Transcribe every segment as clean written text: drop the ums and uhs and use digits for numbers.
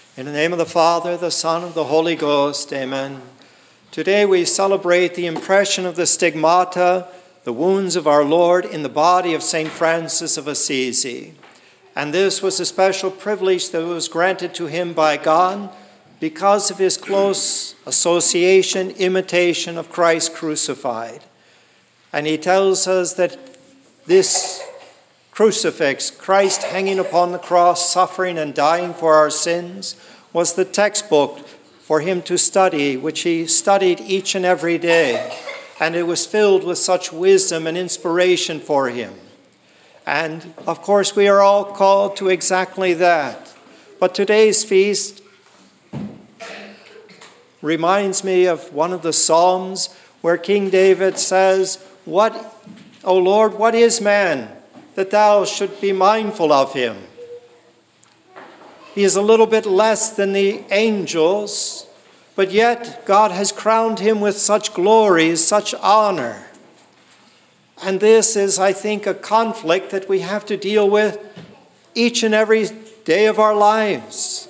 In the name of the Father, the Son, and the Holy Ghost, amen. Today we celebrate the impression of the stigmata, the wounds of our Lord in the body of St. Francis of Assisi. And this was a special privilege that was granted to him by God because of his close association, imitation of Christ crucified. And he tells us that this crucifix, Christ hanging upon the cross, suffering and dying for our sins, was the textbook for him to study, which he studied each and every day. And it was filled with such wisdom and inspiration for him. And of course, we are all called to exactly that. But today's feast reminds me of one of the Psalms where King David says, O Lord, what is man that thou should be mindful of him? He is a little bit less than the angels, but yet God has crowned him with such glory, such honor. And this is, I think, a conflict that we have to deal with each and every day of our lives.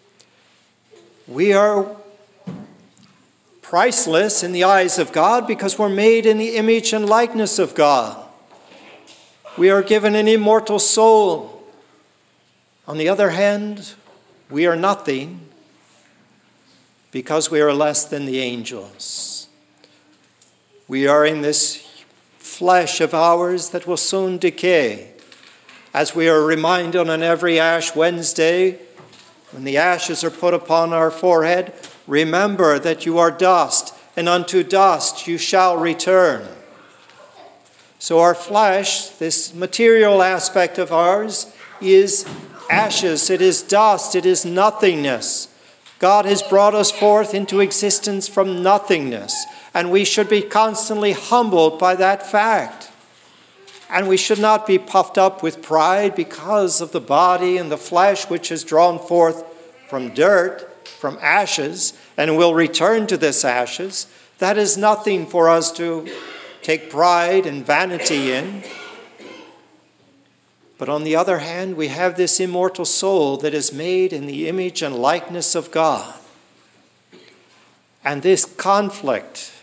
We are priceless in the eyes of God because we're made in the image and likeness of God. We are given an immortal soul. On the other hand, we are nothing because we are less than the angels. We are in this flesh of ours that will soon decay. As we are reminded on every Ash Wednesday, when the ashes are put upon our forehead, remember that you are dust, and unto dust you shall return. So our flesh, this material aspect of ours, is ashes, it is dust, it is nothingness. God has brought us forth into existence from nothingness, and we should be constantly humbled by that fact. And we should not be puffed up with pride because of the body and the flesh which is drawn forth from dirt, from ashes, and will return to this ashes. That is nothing for us to take pride and vanity in. But on the other hand, we have this immortal soul that is made in the image and likeness of God. And this conflict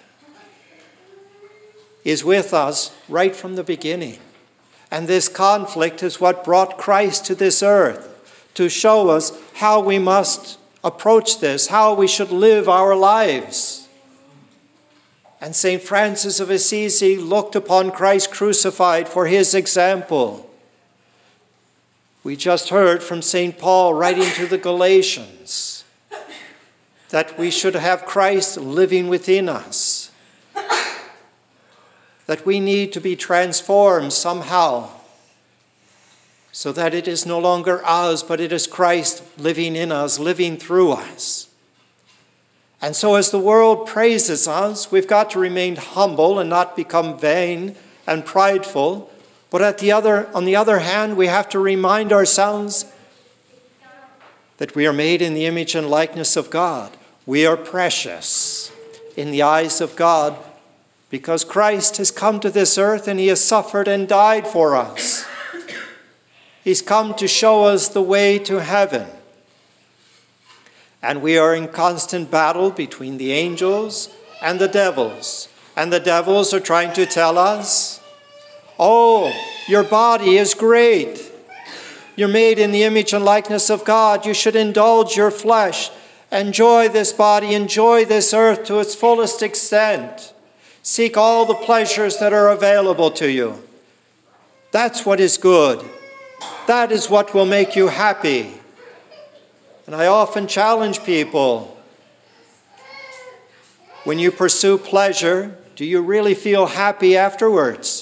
is with us right from the beginning. And this conflict is what brought Christ to this earth, to show us how we must approach this, how we should live our lives. And St. Francis of Assisi looked upon Christ crucified for his example. We just heard from St. Paul writing to the Galatians that we should have Christ living within us, that we need to be transformed somehow so that it is no longer us, but it is Christ living in us, living through us. And so as the world praises us, we've got to remain humble and not become vain and prideful. But on the other hand, we have to remind ourselves that we are made in the image and likeness of God. We are precious in the eyes of God because Christ has come to this earth and he has suffered and died for us. He's come to show us the way to heaven. And we are in constant battle between the angels and the devils. And the devils are trying to tell us, oh, your body is great. You're made in the image and likeness of God. You should indulge your flesh. Enjoy this body. Enjoy this earth to its fullest extent. Seek all the pleasures that are available to you. That's what is good. That is what will make you happy. And I often challenge people, when you pursue pleasure, do you really feel happy afterwards?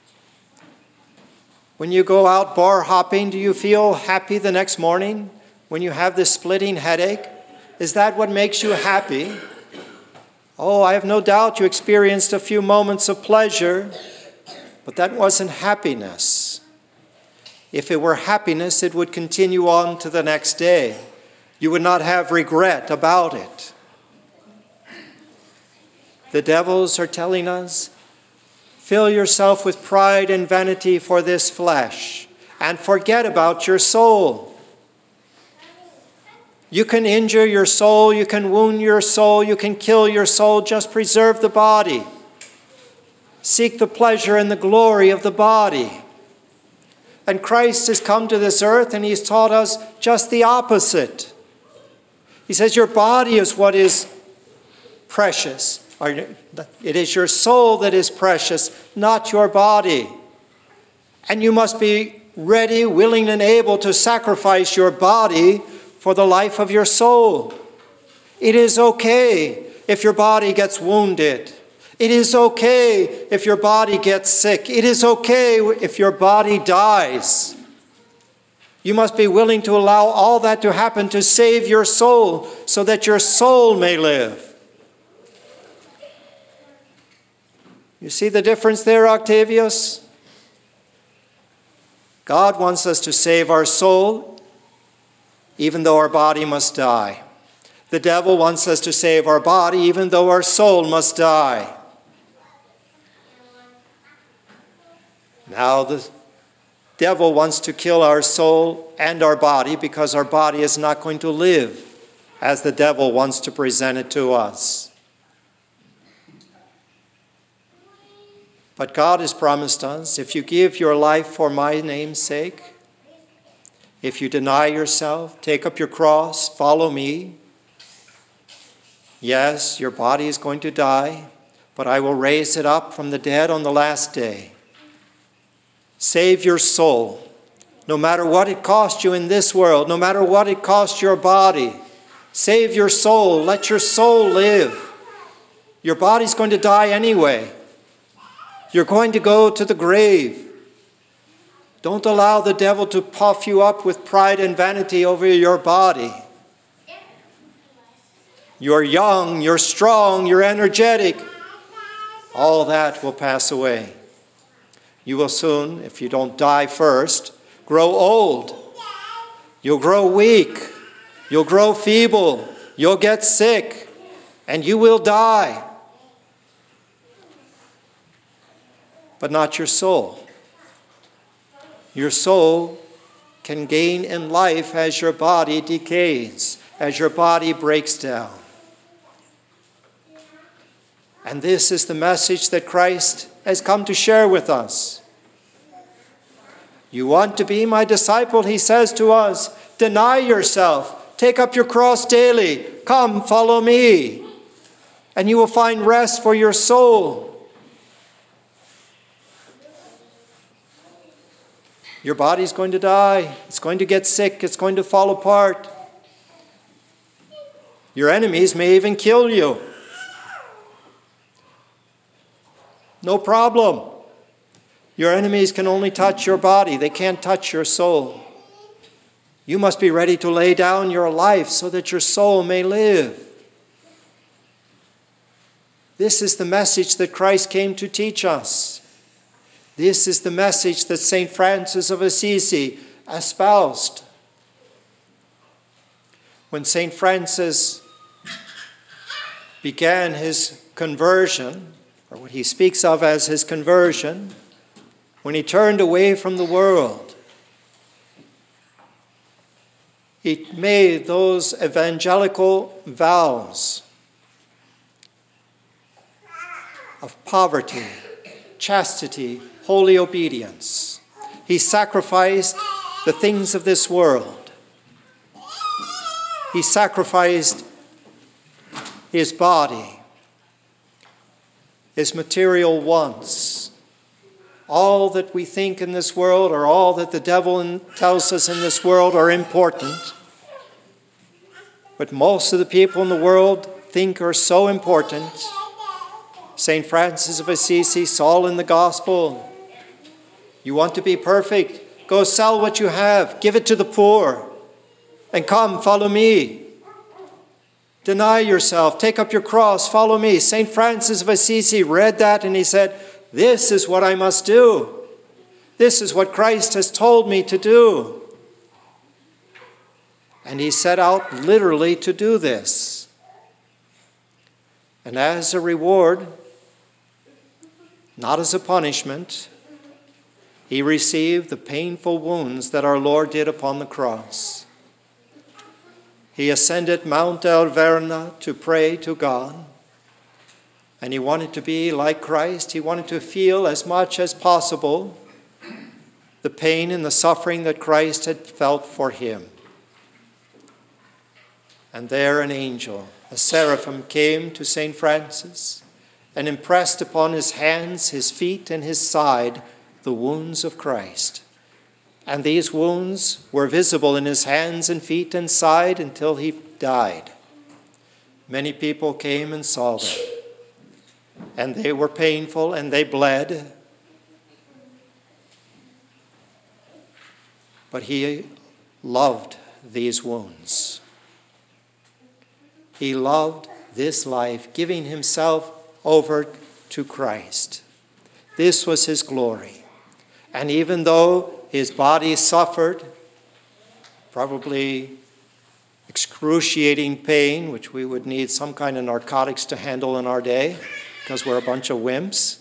When you go out bar hopping, do you feel happy the next morning when you have this splitting headache? Is that what makes you happy? Oh, I have no doubt you experienced a few moments of pleasure, but that wasn't happiness. If it were happiness, it would continue on to the next day. You would not have regret about it. The devils are telling us, fill yourself with pride and vanity for this flesh and forget about your soul. You can injure your soul, you can wound your soul, you can kill your soul, just preserve the body. Seek the pleasure and the glory of the body. And Christ has come to this earth and he's taught us just the opposite. He says your body is what is precious. It is your soul that is precious, not your body. And you must be ready, willing, and able to sacrifice your body for the life of your soul. It is okay if your body gets wounded. It is okay if your body gets sick. It is okay if your body dies. You must be willing to allow all that to happen to save your soul so that your soul may live. You see the difference there, Octavius? God wants us to save our soul, even though our body must die. The devil wants us to save our body, even though our soul must die. Now the devil wants to kill our soul and our body because our body is not going to live as the devil wants to present it to us. But God has promised us, if you give your life for my name's sake, if you deny yourself, take up your cross, follow me, yes, your body is going to die, but I will raise it up from the dead on the last day. Save your soul, no matter what it costs you in this world, no matter what it costs your body. Save your soul, let your soul live. Your body's going to die anyway. You're going to go to the grave. Don't allow the devil to puff you up with pride and vanity over your body. You're young, you're strong, you're energetic. All that will pass away. You will soon, if you don't die first, grow old. You'll grow weak. You'll grow feeble. You'll get sick. And you will die. But not your soul. Your soul can gain in life as your body decays, as your body breaks down. And this is the message that Christ has come to share with us. You want to be my disciple, he says to us, deny yourself, take up your cross daily, come, follow me, and you will find rest for your soul. Your body's going to die. It's going to get sick. It's going to fall apart. Your enemies may even kill you. No problem. Your enemies can only touch your body. They can't touch your soul. You must be ready to lay down your life so that your soul may live. This is the message that Christ came to teach us. This is the message that St. Francis of Assisi espoused. When St. Francis began his conversion, or what he speaks of as his conversion, when he turned away from the world, he made those evangelical vows of poverty, chastity, holy obedience. He sacrificed the things of this world. He sacrificed his body, his material wants. All that we think in this world, or all that the devil tells us in this world, are important. But most of the people in the world think are so important. St. Francis of Assisi saw in the gospel, you want to be perfect? Go sell what you have, give it to the poor, and come, follow me. Deny yourself, take up your cross, follow me. St. Francis of Assisi read that and he said, this is what I must do. This is what Christ has told me to do. And he set out literally to do this. And as a reward, not as a punishment, he received the painful wounds that our Lord did upon the cross. He ascended Mount Alverna to pray to God. And he wanted to be like Christ. He wanted to feel as much as possible the pain and the suffering that Christ had felt for him. And there an angel, a seraphim, came to St. Francis and impressed upon his hands, his feet, and his side the wounds of Christ. And these wounds were visible in his hands and feet and side until he died. Many people came and saw them. And they were painful and they bled. But he loved these wounds. He loved this life, giving himself over to Christ. This was his glory. And even though his body suffered probably excruciating pain, which we would need some kind of narcotics to handle in our day, because we're a bunch of wimps,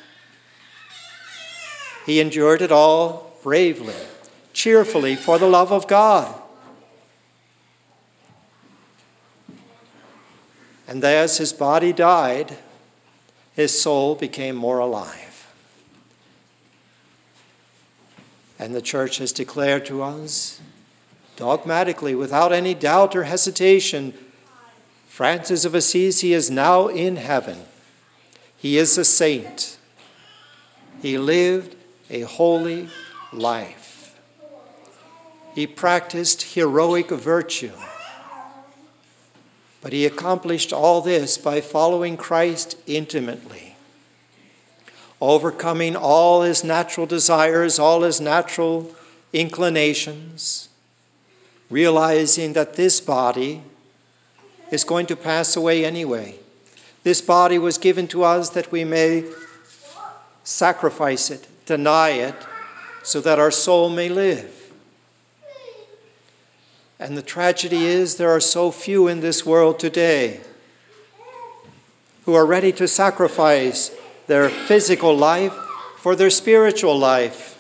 he endured it all bravely, cheerfully, for the love of God. And as his body died, his soul became more alive. And the Church has declared to us, dogmatically, without any doubt or hesitation, Francis of Assisi is now in heaven. He is a saint. He lived a holy life. He practiced heroic virtue. But he accomplished all this by following Christ intimately, overcoming all his natural desires, all his natural inclinations, realizing that this body is going to pass away anyway. This body was given to us that we may sacrifice it, deny it, so that our soul may live. And the tragedy is there are so few in this world today who are ready to sacrifice their physical life for their spiritual life.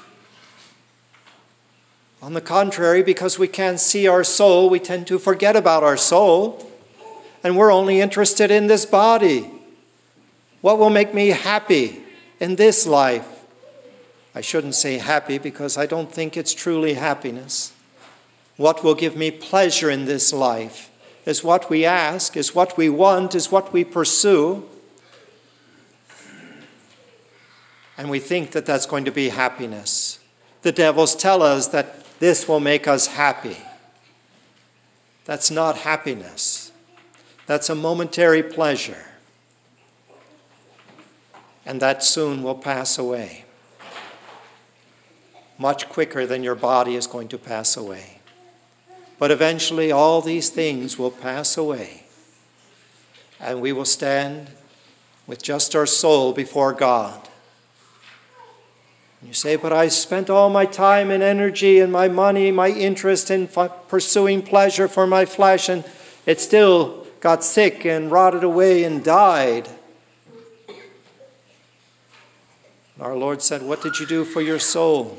On the contrary, because we can't see our soul, we tend to forget about our soul, and we're only interested in this body. What will make me happy in this life? I shouldn't say happy because I don't think it's truly happiness. What will give me pleasure in this life is what we ask, is what we want, is what we pursue. And we think that that's going to be happiness. The devils tell us that this will make us happy. That's not happiness. That's a momentary pleasure. And that soon will pass away. Much quicker than your body is going to pass away. But eventually all these things will pass away. And we will stand with just our soul before God. You say, but I spent all my time and energy and my money, my interest in pursuing pleasure for my flesh, and it still got sick and rotted away and died. Our Lord said, what did you do for your soul?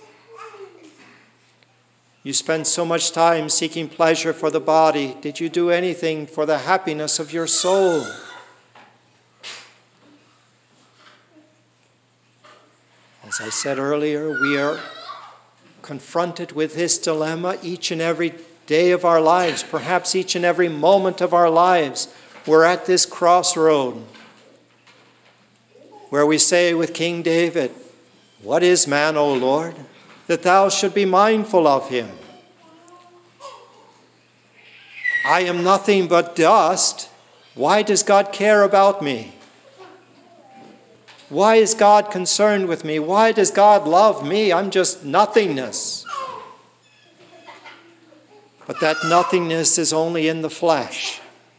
You spent so much time seeking pleasure for the body. Did you do anything for the happiness of your soul? As I said earlier, we are confronted with this dilemma each and every day of our lives, perhaps each and every moment of our lives. We're at this crossroad where we say with King David, what is man, O Lord, that thou should be mindful of him? I am nothing but dust. Why does God care about me? Why is God concerned with me? Why does God love me? I'm just nothingness. But that nothingness is only in the flesh.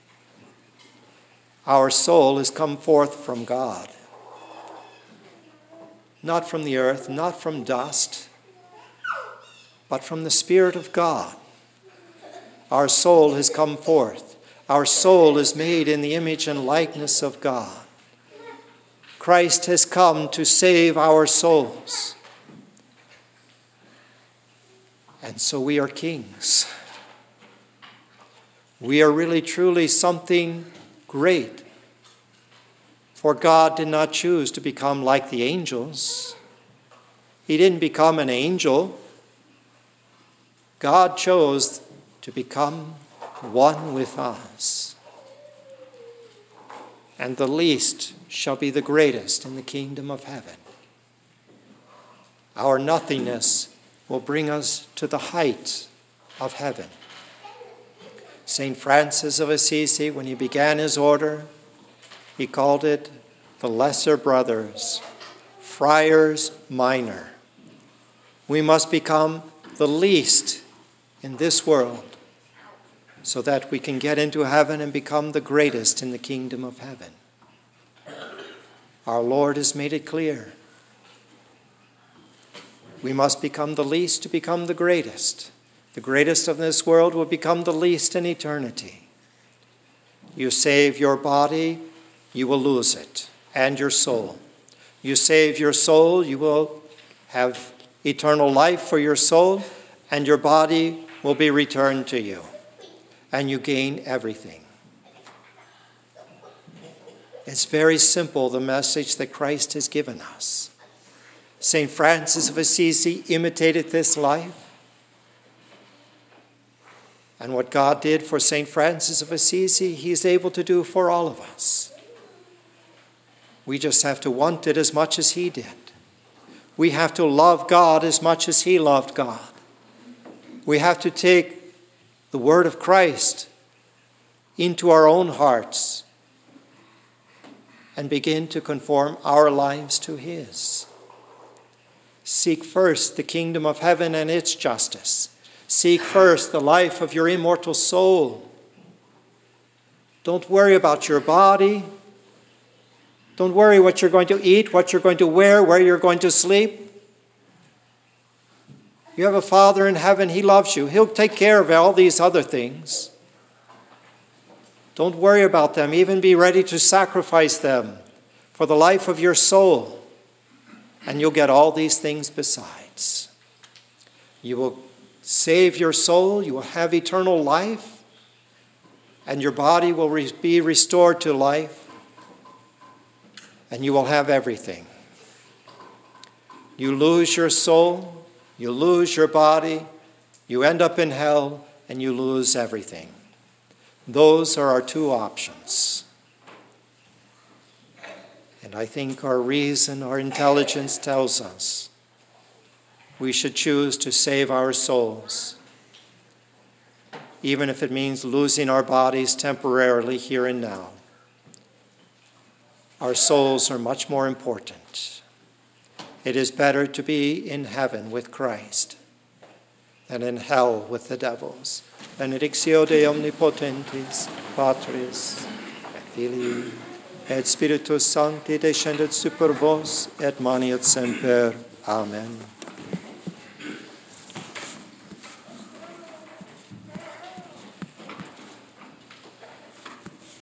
Our soul has come forth from God. Not from the earth, not from dust, but from the Spirit of God. Our soul has come forth. Our soul is made in the image and likeness of God. Christ has come to save our souls. And so we are kings. we are really truly something great. For God did not choose to become like the angels. He didn't become an angel. God chose to become one with us. And the least shall be the greatest in the kingdom of heaven. Our nothingness will bring us to the height of heaven. St. Francis of Assisi, when he began his order, he called it the Lesser Brothers, Friars Minor. We must become the least in this world so that we can get into heaven and become the greatest in the kingdom of heaven. Our Lord has made it clear. We must become the least to become the greatest. The greatest of this world will become the least in eternity. You save your body, you will lose it, and your soul. You save your soul, you will have eternal life for your soul, and your body will be returned to you, and you gain everything. It's very simple, the message that Christ has given us. St. Francis of Assisi imitated this life. And what God did for St. Francis of Assisi, he is able to do for all of us. We just have to want it as much as he did. We have to love God as much as he loved God. We have to take the word of Christ into our own hearts and begin to conform our lives to his. Seek first the kingdom of heaven and its justice. Seek first the life of your immortal soul. Don't worry about your body. Don't worry what you're going to eat, what you're going to wear, where you're going to sleep. You have a Father in heaven. He loves you. He'll take care of all these other things. Don't worry about them. Even be ready to sacrifice them for the life of your soul. And you'll get all these things besides. You will save your soul. You will have eternal life. And your body will be restored to life. And you will have everything. You lose your soul. You lose your body. You end up in hell. And you lose everything. Those are our two options. And I think our reason, our intelligence tells us we should choose to save our souls, even if it means losing our bodies temporarily here and now. Our souls are much more important. It is better to be in heaven with Christ than in hell with the devils. Benedictio Dei omnipotentis, Patris, et Filii, et Spiritus Sancti descendet super vos, et manet semper. Amen.